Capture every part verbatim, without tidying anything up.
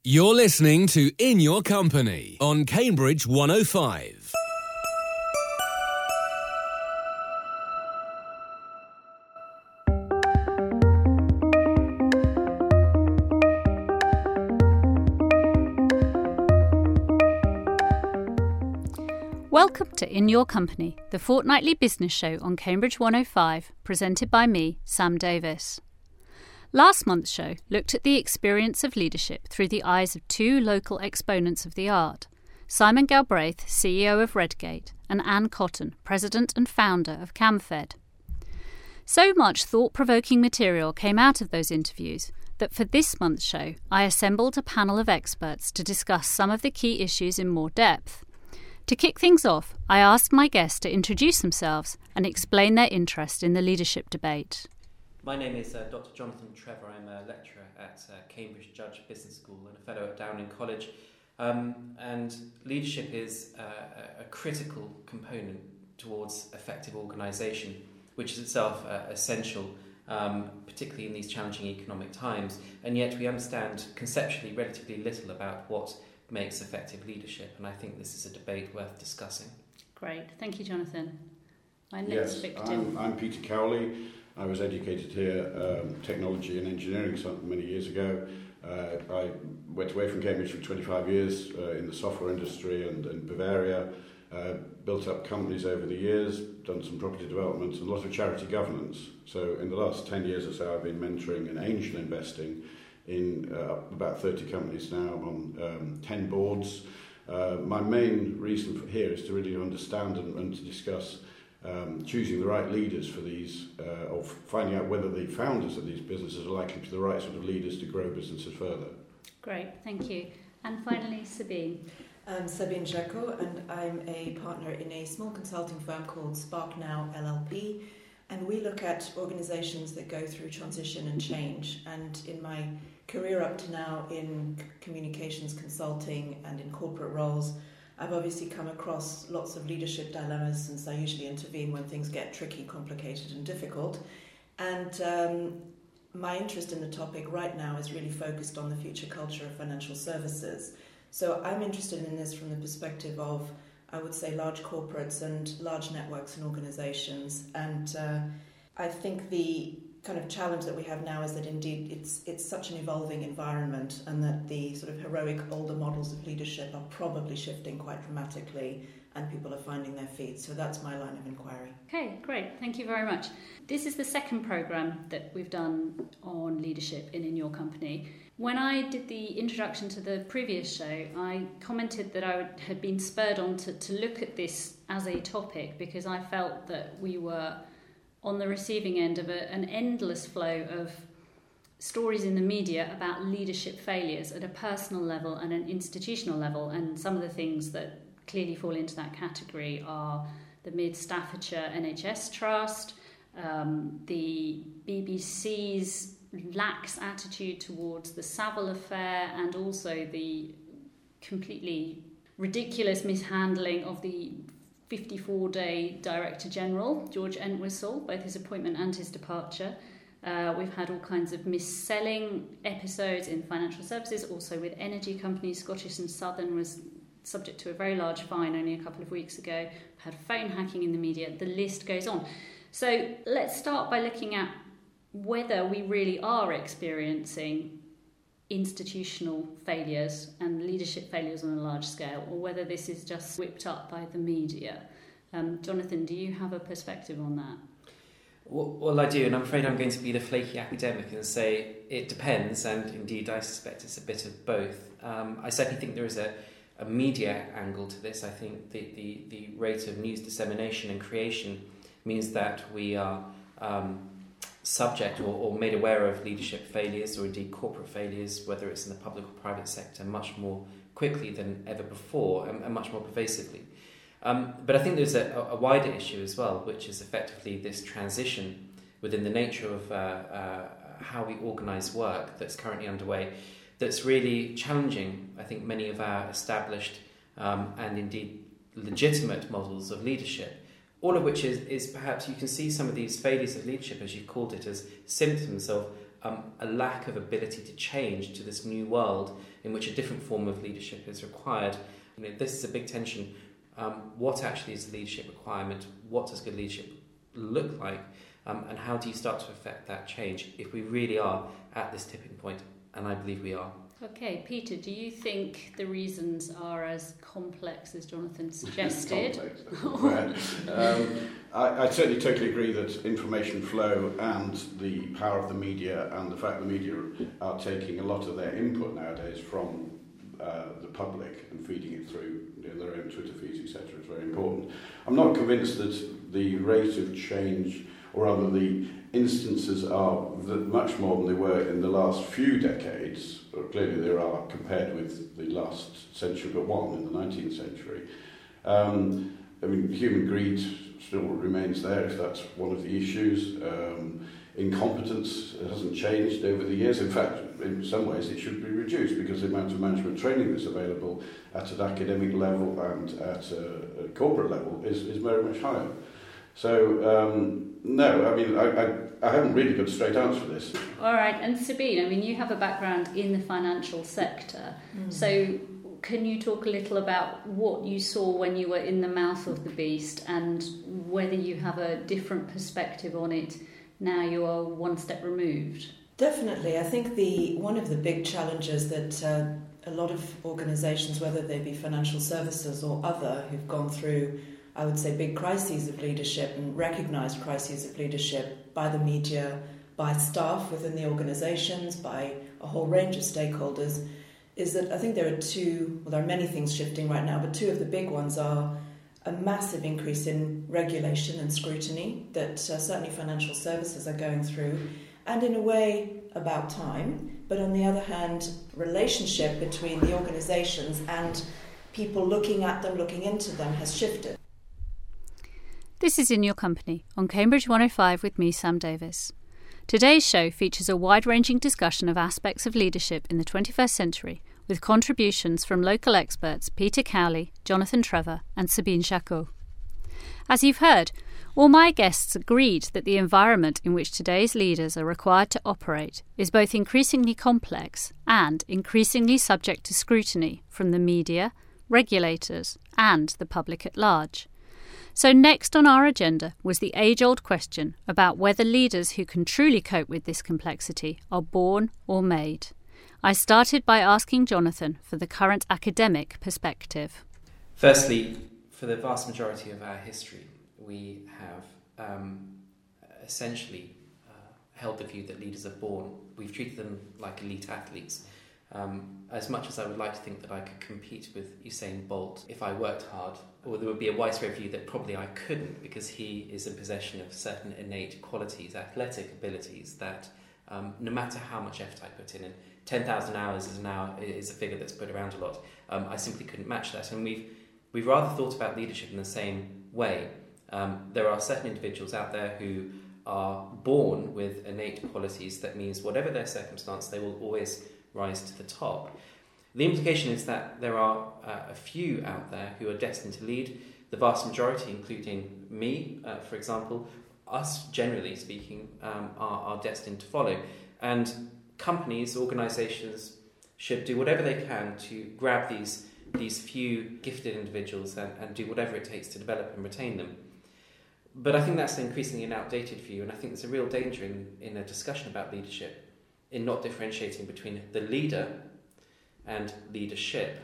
You're listening to In Your Company on Cambridge one oh five. Welcome to In Your Company, the fortnightly business show on Cambridge one oh five, presented by me, Sam Davis. Last month's show looked at the experience of leadership through the eyes of two local exponents of the art, Simon Galbraith, C E O of Redgate, and Anne Cotton, President and founder of CamFed. So much thought-provoking material came out of those interviews that for this month's show I assembled a panel of experts to discuss some of the key issues in more depth. To kick things off, I asked my guests to introduce themselves and explain their interest in the leadership debate. My name is uh, Doctor Jonathan Trevor. I'm a lecturer at uh, Cambridge Judge Business School and a fellow at Downing College. Um, and leadership is uh, a critical component towards effective organisation, which is itself uh, essential, um, particularly in these challenging economic times. And yet we understand conceptually relatively little about what makes effective leadership. And I think this is a debate worth discussing. Great. Thank you, Jonathan. My next yes, victim. I'm, I'm Peter Cowley. I was educated here, um, technology and engineering, some, many years ago. Uh, I went away from Cambridge for twenty-five years uh, in the software industry and in Bavaria, uh, built up companies over the years, done some property development and a lot of charity governance. So in the last ten years or so I've been mentoring and angel investing in uh, about thirty companies now. I'm on um, ten boards. Uh, my main reason for here is to really understand and, and to discuss Um, choosing the right leaders for these, uh, or finding out whether the founders of these businesses are likely to be the right sort of leaders to grow businesses further. Great, thank you. And finally, Sabine. I'm Sabine Jacot, and I'm a partner in a small consulting firm called SparkNow L L P, and we look at organisations that go through transition and change. And in my career up to now in communications consulting and in corporate roles, I've obviously come across lots of leadership dilemmas, since I usually intervene when things get tricky, complicated and difficult. And um, my interest in the topic right now is really focused on the future culture of financial services. So I'm interested in this from the perspective of, I would say, large corporates and large networks and organisations. And uh, I think the kind of challenge that we have now is that indeed it's it's such an evolving environment, and that the sort of heroic older models of leadership are probably shifting quite dramatically, and people are finding their feet. So that's my line of inquiry. Okay, great. Thank you very much. This is the second programme that we've done on leadership in In Your Company. When I did the introduction to the previous show, I commented that I had been spurred on to, to look at this as a topic because I felt that we were on the receiving end of a, an endless flow of stories in the media about leadership failures at a personal level and an institutional level. And some of the things that clearly fall into that category are the Mid Staffordshire N H S Trust, um, the B B C's lax attitude towards the Savile affair, and also the completely ridiculous mishandling of the fifty-four-day Director General, George Entwistle, both his appointment and his departure. Uh, we've had all kinds of mis-selling episodes in financial services, also with energy companies. Scottish and Southern was subject to a very large fine only a couple of weeks ago. We've had phone hacking in the media. The list goes on. So let's start by looking at whether we really are experiencing institutional failures and leadership failures on a large scale, or whether this is just whipped up by the media. Um, Jonathan, do you have a perspective on that? Well, well, I do, and I'm afraid I'm going to be the flaky academic and say it depends, and indeed I suspect it's a bit of both. Um, I certainly think there is a, a media angle to this. I think the, the, the rate of news dissemination and creation means that we are um, subject or, or made aware of leadership failures, or indeed corporate failures, whether it's in the public or private sector, much more quickly than ever before, and, and much more pervasively. Um, but I think there's a, a wider issue as well, which is effectively this transition within the nature of uh, uh, how we organise work that's currently underway, that's really challenging, I think, many of our established um, and indeed legitimate models of leadership. All of which is, is perhaps you can see some of these failures of leadership, as you've called it, as symptoms of um, a lack of ability to change to this new world in which a different form of leadership is required. You know, this is a big tension. Um, what actually is the leadership requirement? What does good leadership look like? Um, and how do you start to affect that change if we really are at this tipping point? And I believe we are. Okay, Peter, do you think the reasons are as complex as Jonathan suggested? complex, um, I, I certainly totally agree that information flow and the power of the media and the fact the media are taking a lot of their input nowadays from uh, the public and feeding it through you know, their own Twitter feeds, et cetera, is very important. I'm not convinced that the rate of change, or rather the instances, are much more than they were in the last few decades. Clearly there are compared with the last century, but one in the nineteenth century. Um, I mean, human greed still remains there, if that's one of the issues. Um, incompetence hasn't changed over the years. In fact, in some ways it should be reduced because the amount of management training that's available at an academic level and at a, a corporate level is, is very much higher. So, um, no, I mean, I, I, I haven't really got a straight answer for this. All right, and Sabine, I mean, you have a background in the financial sector, mm. so can you talk a little about what you saw when you were in the mouth of the beast and whether you have a different perspective on it now you are one step removed? Definitely. I think the one of the big challenges that uh, a lot of organisations, whether they be financial services or other, who've gone through, I would say, big crises of leadership and recognised crises of leadership by the media, by staff within the organisations, by a whole range of stakeholders, is that I think there are two, well, there are many things shifting right now, but two of the big ones are a massive increase in regulation and scrutiny that uh, certainly financial services are going through, and in a way about time, but on the other hand, relationship between the organisations and people looking at them, looking into them has shifted. This is In Your Company on Cambridge one oh five with me, Sam Davis. Today's show features a wide-ranging discussion of aspects of leadership in the twenty-first century, with contributions from local experts Peter Cowley, Jonathan Trevor and Sabine Jacot. As you've heard, all my guests agreed that the environment in which today's leaders are required to operate is both increasingly complex and increasingly subject to scrutiny from the media, regulators and the public at large. So next on our agenda was the age-old question about whether leaders who can truly cope with this complexity are born or made. I started by asking Jonathan for the current academic perspective. Firstly, for the vast majority of our history, we have um, essentially uh, held the view that leaders are born. We've treated them like elite athletes. Um, as much as I would like to think that I could compete with Usain Bolt if I worked hard, or there would be a widespread view that probably I couldn't because he is in possession of certain innate qualities, athletic abilities that um, no matter how much effort I put in, and ten thousand hours is now is a figure that's put around a lot, um, I simply couldn't match that. And we've we've rather thought about leadership in the same way. Um, there are certain individuals out there who are born with innate qualities that means whatever their circumstance, they will always rise to the top. The implication is that there are uh, a few out there who are destined to lead. The vast majority, including me, uh, for example, us generally speaking, um, are, are destined to follow. And companies, organisations should do whatever they can to grab these these few gifted individuals and, and do whatever it takes to develop and retain them. But I think that's increasingly an outdated view, and I think there's a real danger in, in a discussion about leadership in not differentiating between the leader and leadership.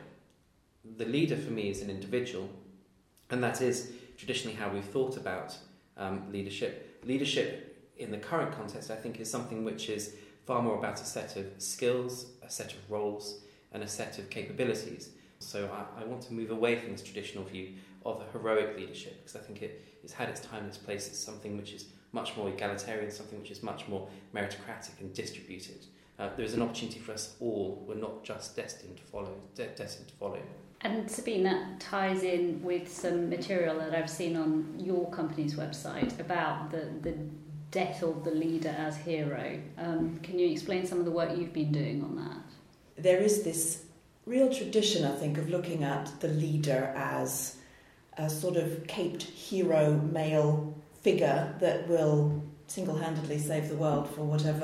The leader for me is an individual, and that is traditionally how we've thought about um, leadership. Leadership in the current context, I think, is something which is far more about a set of skills, a set of roles, and a set of capabilities. So I, I want to move away from this traditional view of a heroic leadership, because I think it has had its time and its place. It's something which is much more egalitarian, something which is much more meritocratic and distributed. Uh, there is an opportunity for us all. We're not just destined to follow. De- destined to follow. And Sabine, that ties in with some material that I've seen on your company's website about the, the death of the leader as hero. Um, can you explain some of the work you've been doing on that? There is this real tradition, I think, of looking at the leader as a sort of caped hero male figure that will single-handedly save the world for whatever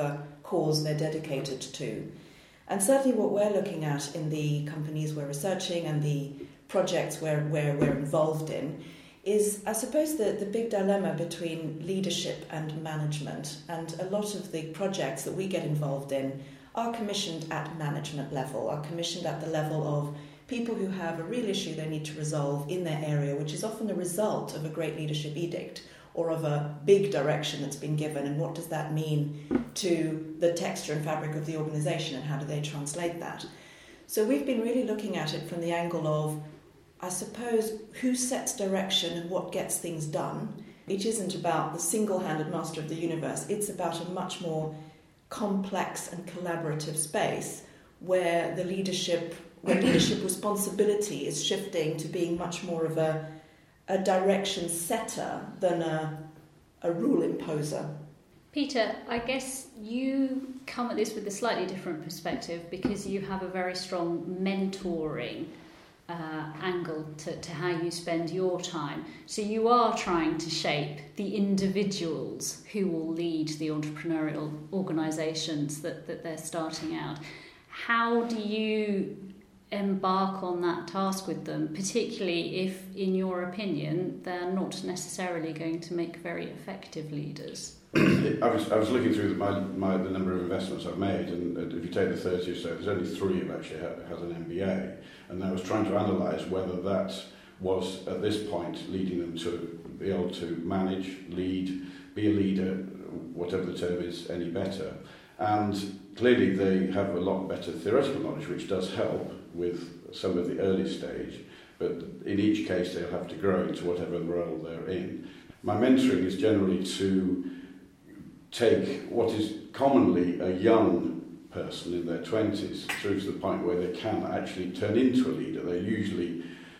cause they're dedicated to. And certainly what we're looking at in the companies we're researching and the projects where, where we're involved in is, I suppose, the, the big dilemma between leadership and management. And a lot of the projects that we get involved in are commissioned at management level, are commissioned at the level of people who have a real issue they need to resolve in their area, which is often the result of a great leadership edict or of a big direction that's been given, and what does that mean to the texture and fabric of the organisation, and how do they translate that? So we've been really looking at it from the angle of, I suppose, who sets direction and what gets things done. It isn't about the single-handed master of the universe, it's about a much more complex and collaborative space where the leadership where leadership responsibility is shifting to being much more of a, a direction setter than a, a rule imposer. Peter, I guess you come at this with a slightly different perspective because you have a very strong mentoring uh, angle to, to how you spend your time. So you are trying to shape the individuals who will lead the entrepreneurial organisations that, that they're starting out. How do you embark on that task with them, particularly if, in your opinion, they're not necessarily going to make very effective leaders? I was I was looking through the, my, my, the number of investments I've made, and if you take the thirty or so, there's only three who actually ha- has an M B A, and I was trying to analyse whether that was, at this point, leading them to be able to manage, lead, be a leader, whatever the term is, any better. And clearly they have a lot better theoretical knowledge, which does help with some of the early stage, but in each case they'll have to grow into whatever role they're in. My mentoring is generally to take what is commonly a young person in their twenties through to the point where they can actually turn into a leader. They're usually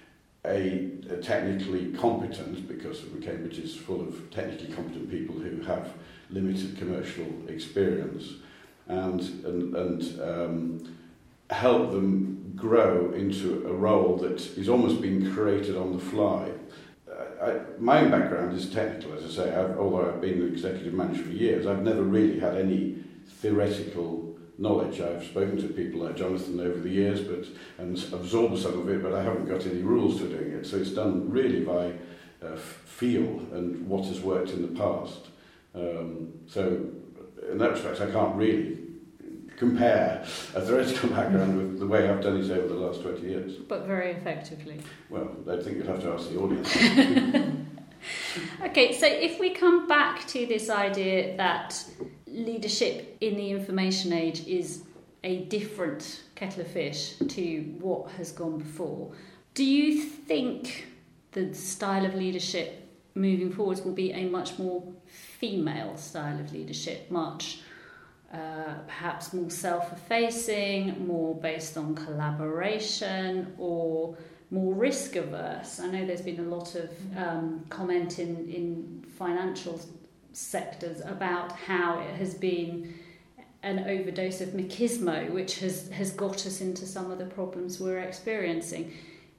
a, a technically competent, because Cambridge is full of technically competent people who have limited commercial experience, and and, and um, help them grow into a role that is almost being created on the fly. Uh, I, my own background is technical, as I say. I've, although I've been an executive manager for years, I've never really had any theoretical knowledge. I've spoken to people like Jonathan over the years, but and absorbed some of it, but I haven't got any rules to doing it. So it's done really by uh, feel and what has worked in the past. Um, so in that respect, I can't really compare a theoretical background with the way I've done it over the last twenty years. But very effectively. Well, I think you'd have to ask the audience. Okay, so if we come back to this idea that leadership in the information age is a different kettle of fish to what has gone before, do you think the style of leadership moving forwards will be a much more female style of leadership, much uh, perhaps more self-effacing, more based on collaboration, or more risk averse? I know there's been a lot of um, comment in, in financial sectors about how it has been an overdose of machismo, which has, has got us into some of the problems we're experiencing.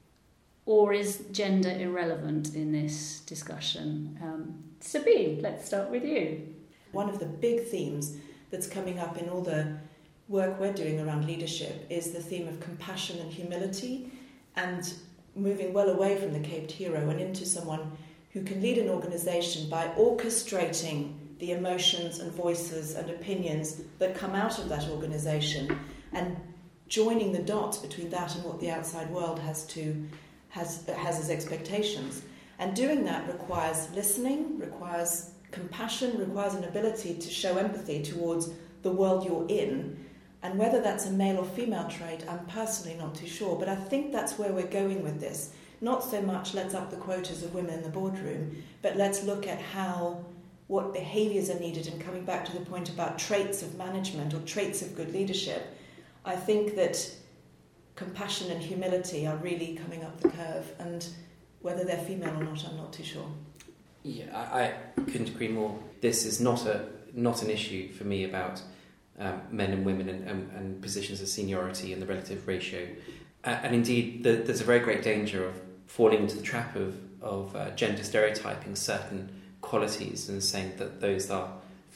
Or is gender irrelevant in this discussion? Um, Sabine, let's start with you. One of the big themes that's coming up in all the work we're doing around leadership is the theme of compassion and humility, and moving well away from the caped hero and into someone who can lead an organisation by orchestrating the emotions and voices and opinions that come out of that organisation, and joining the dots between that and what the outside world has to has has as expectations. And doing that requires listening, requires compassion, requires an ability to show empathy towards the world you're in. And whether that's a male or female trait, I'm personally not too sure, but I think that's where we're going with this. Not so much let's up the quotas of women in the boardroom, but let's look at how, what behaviours are needed. And coming back to the point about traits of management or traits of good leadership, I think that compassion and humility are really coming up the curve, and whether they're female or not, I'm not too sure. Yeah, I, I couldn't agree more. This is not a not an issue for me about um, men and women and, and, and positions of seniority and the relative ratio. Uh, and indeed, the, there's a very great danger of falling into the trap of, of uh, gender stereotyping certain qualities and saying that those are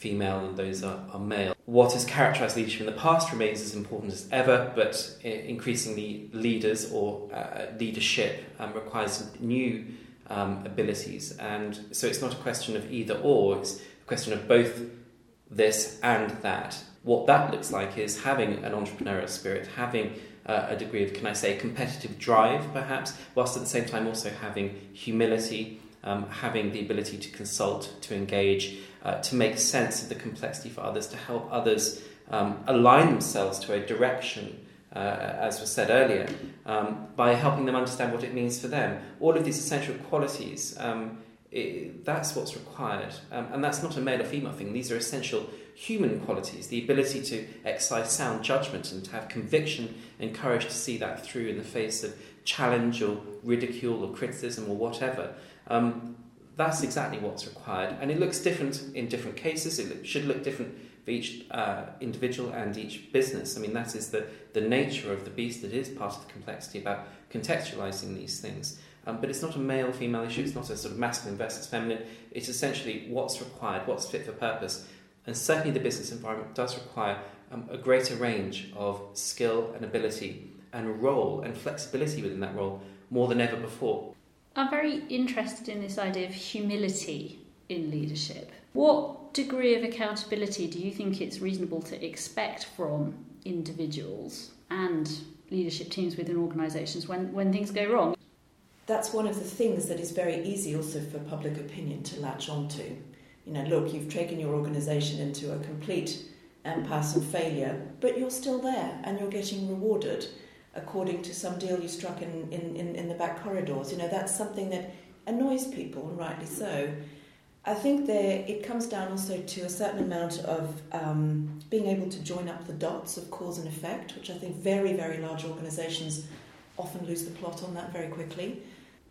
female and those are, are male. What has characterised leadership in the past remains as important as ever, but increasingly leaders or uh, leadership um, requires new um, abilities. And so it's not a question of either or, it's a question of both this and that. What that looks like is having an entrepreneurial spirit, having uh, a degree of, can I say, competitive drive perhaps, whilst at the same time also having humility, um, having the ability to consult, to engage, uh, to make sense of the complexity for others, to help others um, align themselves to a direction, uh, as was said earlier, um, by helping them understand what it means for them. All of these essential qualities, um, it, that's what's required. Um, and that's not a male or female thing. These are essential human qualities, the ability to exercise sound judgment and to have conviction and courage to see that through in the face of challenge or ridicule or criticism or whatever. Um, that's exactly what's required. And it looks different in different cases. It look, should look different for each uh, individual and each business. I mean, that is the, the nature of the beast. That is part of the complexity about contextualising these things. Um, but it's not a male-female issue. It's not a sort of masculine versus feminine. It's essentially what's required, what's fit for purpose. And certainly the business environment does require um, a greater range of skill and ability and role and flexibility within that role more than ever before. I'm very interested in this idea of humility in leadership. What degree of accountability do you think it's reasonable to expect from individuals and leadership teams within organisations when, when things go wrong? That's one of the things that is very easy also for public opinion to latch onto. You know, look, you've taken your organisation into a complete impasse and failure, but you're still there and you're getting rewarded according to some deal you struck in, in, in, in the back corridors. You know, that's something that annoys people, and rightly so. I think there it comes down also to a certain amount of um, being able to join up the dots of cause and effect, which I think very, very large organisations often lose the plot on that very quickly.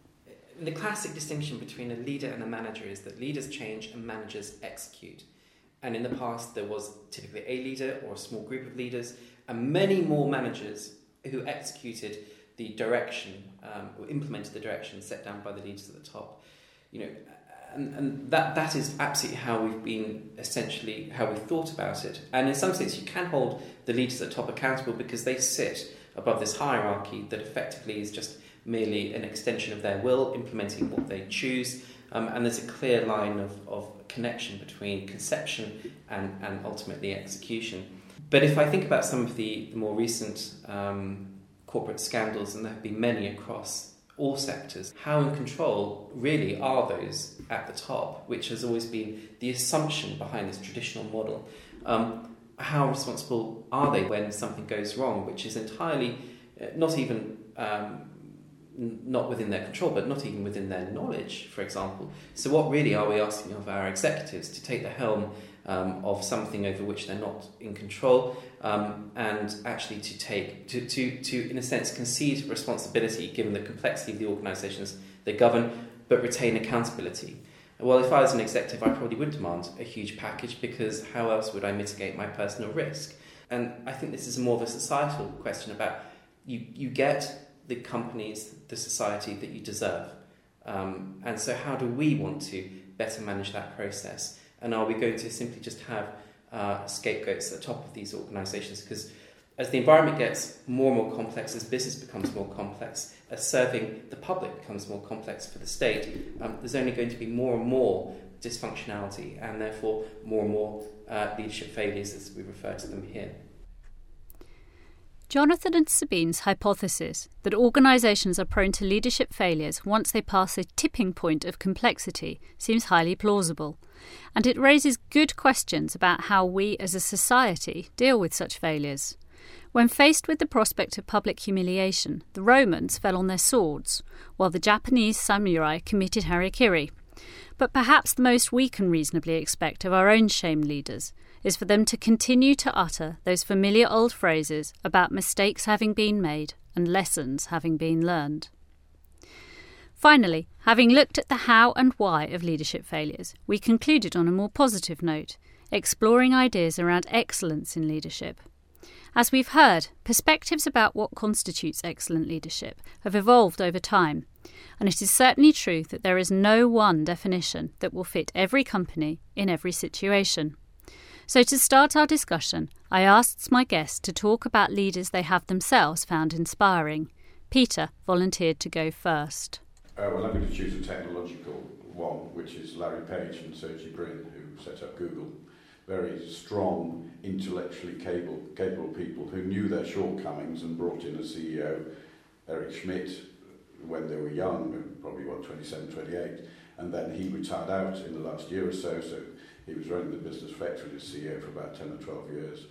The classic distinction between a leader and a manager is that leaders change and managers execute. And in the past, there was typically a leader or a small group of leaders and many more managers who executed the direction um, or implemented the direction set down by the leaders at the top. You know, and, and that that is absolutely how we've been essentially how we've thought about it. And in some sense, you can hold the leaders at the top accountable because they sit above this hierarchy that effectively is just merely an extension of their will, implementing what they choose, um, and there's a clear line of, of connection between conception and, and ultimately execution. But if I think about some of the, the more recent um, corporate scandals, and there have been many across all sectors, how in control really are those at the top, which has always been the assumption behind this traditional model? Um, how responsible are they when something goes wrong, which is entirely uh, not even um, not within their control, but not even within their knowledge, for example. So what really are we asking of our executives? To take the helm um, of something over which they're not in control, um, and actually to take, to, to, to, in a sense, concede responsibility given the complexity of the organisations they govern, but retain accountability. Well, if I was an executive, I probably would demand a huge package, because how else would I mitigate my personal risk? And I think this is more of a societal question about you, you get the companies, the society that you deserve. Um, and so how do we want to better manage that process? And are we going to simply just have uh, scapegoats at the top of these organisations? Because as the environment gets more and more complex, as business becomes more complex, as serving the public becomes more complex for the state, um, there's only going to be more and more dysfunctionality, and therefore more and more uh, leadership failures, as we refer to them here. Jonathan and Sabine's hypothesis that organisations are prone to leadership failures once they pass a tipping point of complexity seems highly plausible, and it raises good questions about how we as a society deal with such failures. When faced with the prospect of public humiliation, the Romans fell on their swords, while the Japanese samurai committed harakiri. But perhaps the most we can reasonably expect of our own shamed leaders is for them to continue to utter those familiar old phrases about mistakes having been made and lessons having been learned. Finally, having looked at the how and why of leadership failures, we concluded on a more positive note, exploring ideas around excellence in leadership. As we've heard, perspectives about what constitutes excellent leadership have evolved over time, and it is certainly true that there is no one definition that will fit every company in every situation. So to start our discussion, I asked my guests to talk about leaders they have themselves found inspiring. Peter volunteered to go first. Uh, well, I'm going to choose a technological one, which is Larry Page and Sergey Brin, who set up Google. Very strong, intellectually capable, capable people who knew their shortcomings and brought in a C E O, Eric Schmidt, when they were young, probably, what, twenty-seven, twenty-eight, and then he retired out in the last year or so, so he was running the business effectively as C E O for about ten or twelve years.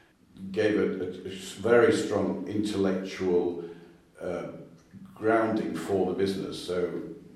Gave a, a, a very strong intellectual uh, grounding for the business, so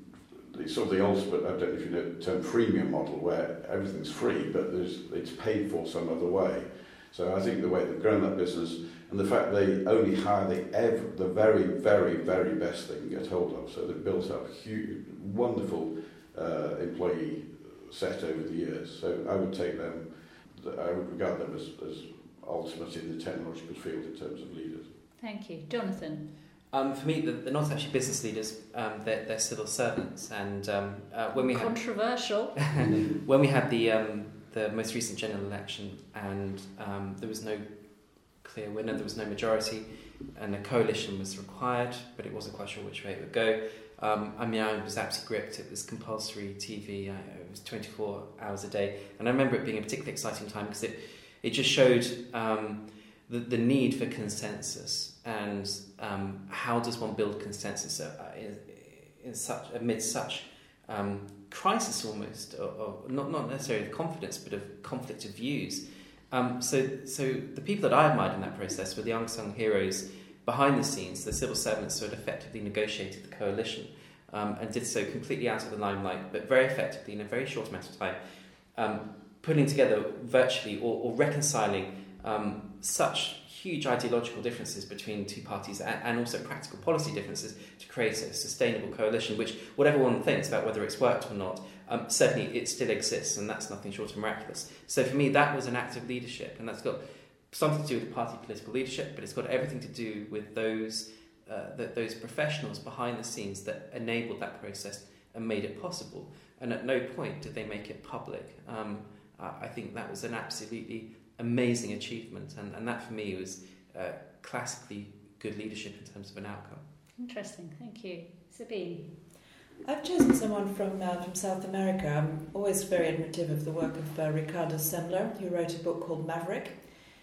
it's sort of the ultimate, I don't know if you know the term, freemium model, where everything's free, but there's, it's paid for some other way. So I think the way they've grown that business, and the fact they only hire the, ever, the very, very, very best they can get hold of. So they've built up a huge, wonderful uh, employee set over the years. So I would take them, I would regard them as, as ultimate in the technological field in terms of leaders. Thank you. Jonathan? Um, for me, they're not actually business leaders, um, they're, they're civil servants. And um, uh, when we had, Controversial. when we had the um, the most recent general election, and um, there was no clear winner, there was no majority, and a coalition was required, but it wasn't quite sure which way it would go. Um, I mean, I was absolutely gripped. It was compulsory T V. I, it was twenty-four hours a day, and I remember it being a particularly exciting time because it it just showed um, the the need for consensus and um, how does one build consensus uh, in, in such amid such um, crisis almost, or, or not not necessarily of confidence, but of conflict of views. Um, so so the people that I admired in that process were the unsung heroes behind the scenes, the civil servants who had effectively negotiated the coalition um, and did so completely out of the limelight, but very effectively in a very short amount of time, um, putting together virtually or, or reconciling um, such huge ideological differences between two parties and, and also practical policy differences to create a sustainable coalition, which, whatever one thinks about whether it's worked or not, um, certainly it still exists, and that's nothing short of miraculous. So for me, that was an act of leadership, and that's got something to do with party political leadership, but it's got everything to do with those uh, that those professionals behind the scenes that enabled that process and made it possible. And at no point did they make it public. Um, I think that was an absolutely amazing achievement, and, and that for me was uh, classically good leadership in terms of an outcome. Interesting, thank you. Sabine? I've chosen someone from uh, from South America. I'm always very admirative of the work of uh, Ricardo Semler, who wrote a book called Maverick.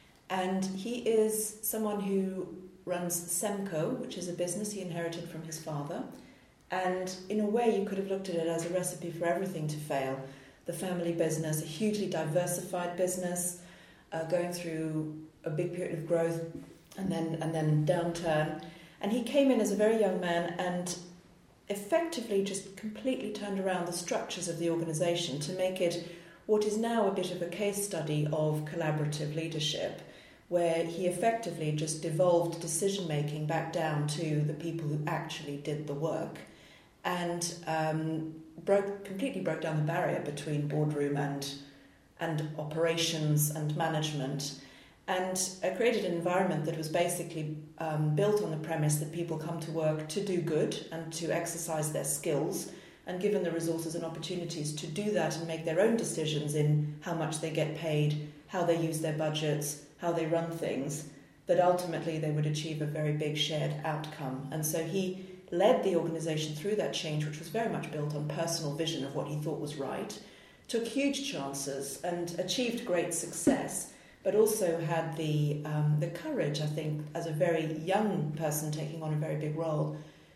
And he is someone who runs Semco, which is a business he inherited from his father. And in a way, you could have looked at it as a recipe for everything to fail. The family business, a hugely diversified business, uh, going through a big period of growth and then and then downturn. And he came in as a very young man and effectively just completely turned around the structures of the organisation to make it what is now a bit of a case study of collaborative leadership, where he effectively just devolved decision-making back down to the people who actually did the work and um, broke completely broke down the barrier between boardroom and and operations and management, and uh, created an environment that was basically um, built on the premise that people come to work to do good and to exercise their skills, and given the resources and opportunities to do that and make their own decisions in how much they get paid, how they use their budgets, how they run things, that ultimately they would achieve a very big shared outcome. And so he led the organisation through that change, which was very much built on personal vision of what he thought was right, took huge chances and achieved great success, but also had the um, the courage, I think, as a very young person taking on a very big role,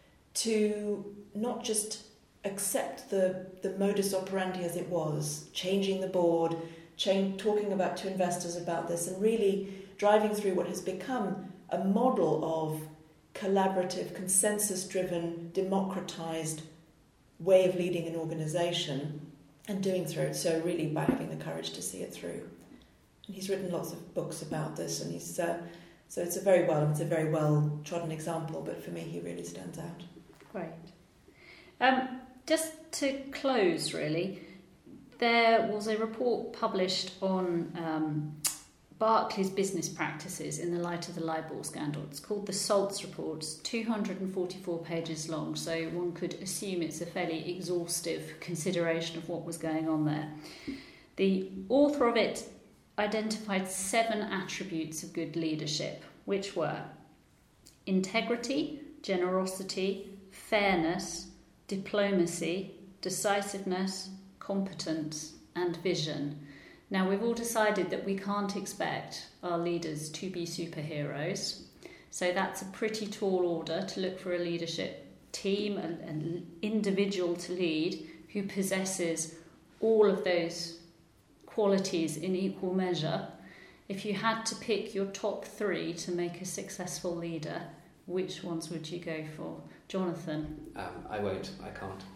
to not just accept the, the modus operandi as it was, changing the board, change, talking about to investors about this, and really driving through what has become a model of collaborative, consensus-driven, democratized way of leading an organisation, and doing through it so really by having the courage to see it through. And he's written lots of books about this, and he's uh, so it's a very well it's a very well trodden example. But for me, he really stands out. Great. Um, just to close, really, there was a report published on um, Barclays business practices in the light of the LIBOR scandal. It's called the SALTS report. It's two hundred forty-four pages long, so one could assume it's a fairly exhaustive consideration of what was going on there. The author of it identified seven attributes of good leadership, which were integrity, generosity, fairness, diplomacy, decisiveness, competence, and vision. Now, we've all decided that we can't expect our leaders to be superheroes, so that's a pretty tall order to look for a leadership team, an, an individual to lead who possesses all of those qualities in equal measure. If you had to pick your top three to make a successful leader, which ones would you go for? Jonathan? Um, I won't. I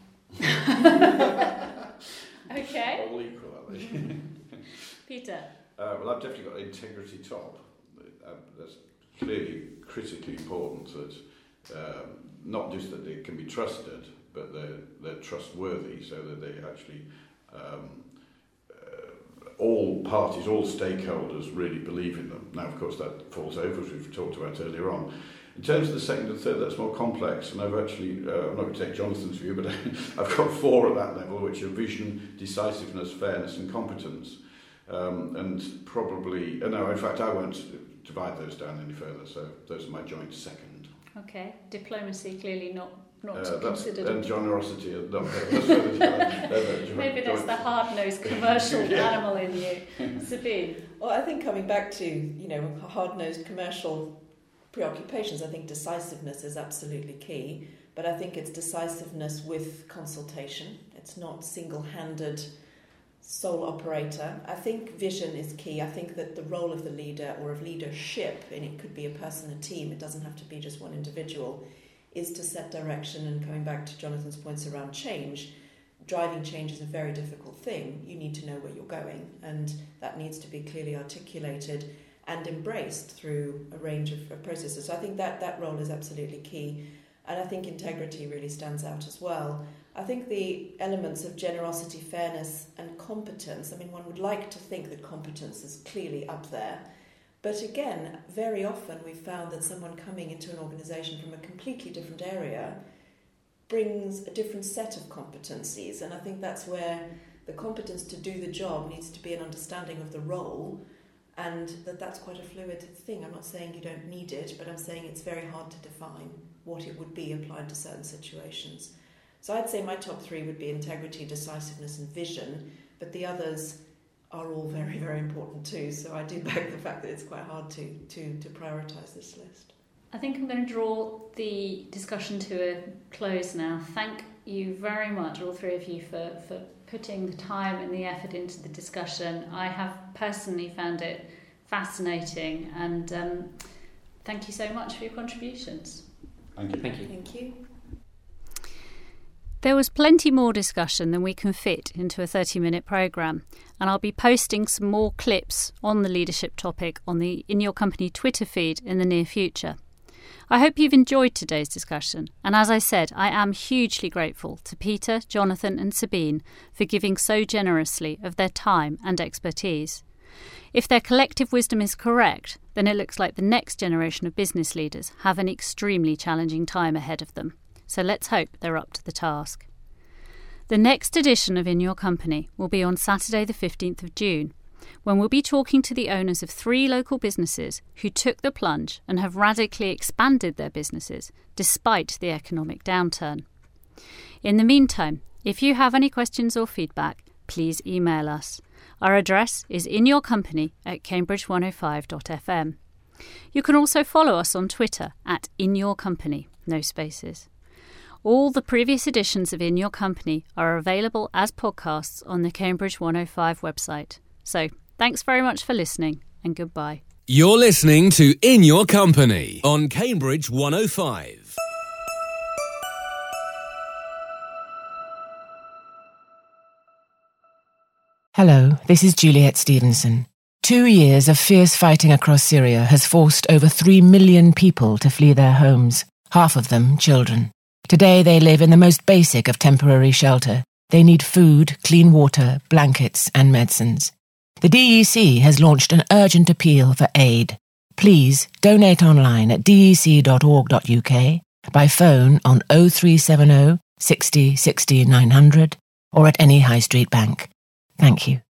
can't. Okay. All equal, are they? Peter? Uh, well, I've definitely got integrity top. Uh, that's clearly critically important that um, not just that they can be trusted, but they're, they're trustworthy, so that they actually, um, uh, all parties, all stakeholders really believe in them. Now, of course, that falls over, as we've talked about earlier on. In terms of the second and third, that's more complex, and I've actually, uh, I'm not going to take Jonathan's view, but I've got four at that level, which are vision, decisiveness, fairness and competence. Um, and probably, uh, no, in fact, I won't divide those down any further, so those are my joint second. Okay, diplomacy clearly not, not uh, considered. And generosity. Uh, not, that's joint, Maybe that's the hard-nosed commercial yeah. animal in you. Sabine? Well, I think coming back to, you know, hard-nosed commercial preoccupations, I think decisiveness is absolutely key, but I think it's decisiveness with consultation. It's not single-handed sole operator. I think vision is key. I think that the role of the leader or of leadership, and it could be a person, a team, it doesn't have to be just one individual, is to set direction. And coming back to Jonathan's points around change, driving change is a very difficult thing. You need to know where you're going, and that needs to be clearly articulated and embraced through a range of, of processes. So I think that that role is absolutely key. And I think integrity really stands out as well. I think the elements of generosity, fairness and competence, I mean, one would like to think that competence is clearly up there. But again, very often we've found that someone coming into an organisation from a completely different area brings a different set of competencies. And I think that's where the competence to do the job needs to be an understanding of the role, and that that's quite a fluid thing. I'm not saying you don't need it, but I'm saying it's very hard to define what it would be applied to certain situations. So I'd say my top three would be integrity, decisiveness and vision, but the others are all very, very important too. So I do back the fact that it's quite hard to, to, to prioritise this list. I think I'm going to draw the discussion to a close now. Thank you very much, all three of you, for, for putting the time and the effort into the discussion. I have personally found it fascinating, and um, thank you so much for your contributions. Thank you. Thank you. Thank you. There was plenty more discussion than we can fit into a thirty-minute programme, and I'll be posting some more clips on the leadership topic on the In Your Company Twitter feed in the near future. I hope you've enjoyed today's discussion, and as I said, I am hugely grateful to Peter, Jonathan and Sabine for giving so generously of their time and expertise. If their collective wisdom is correct, then it looks like the next generation of business leaders have an extremely challenging time ahead of them. So let's hope they're up to the task. The next edition of In Your Company will be on Saturday the fifteenth of June, when we'll be talking to the owners of three local businesses who took the plunge and have radically expanded their businesses despite the economic downturn. In the meantime, if you have any questions or feedback, please email us. Our address is inyourcompany at cambridge one oh five dot f m. You can also follow us on Twitter at inyourcompany, no spaces. All the previous editions of In Your Company are available as podcasts on the Cambridge one oh five website. So, thanks very much for listening, and goodbye. You're listening to In Your Company on Cambridge one oh five. Hello, this is Juliet Stevenson. Two years of fierce fighting across Syria has forced over three million people to flee their homes, half of them children. Today they live in the most basic of temporary shelter. They need food, clean water, blankets and medicines. The D E C has launched an urgent appeal for aid. Please donate online at d e c dot org dot u k, by phone on oh three seven oh, sixty, sixty, nine hundred, or at any high street bank. Thank you.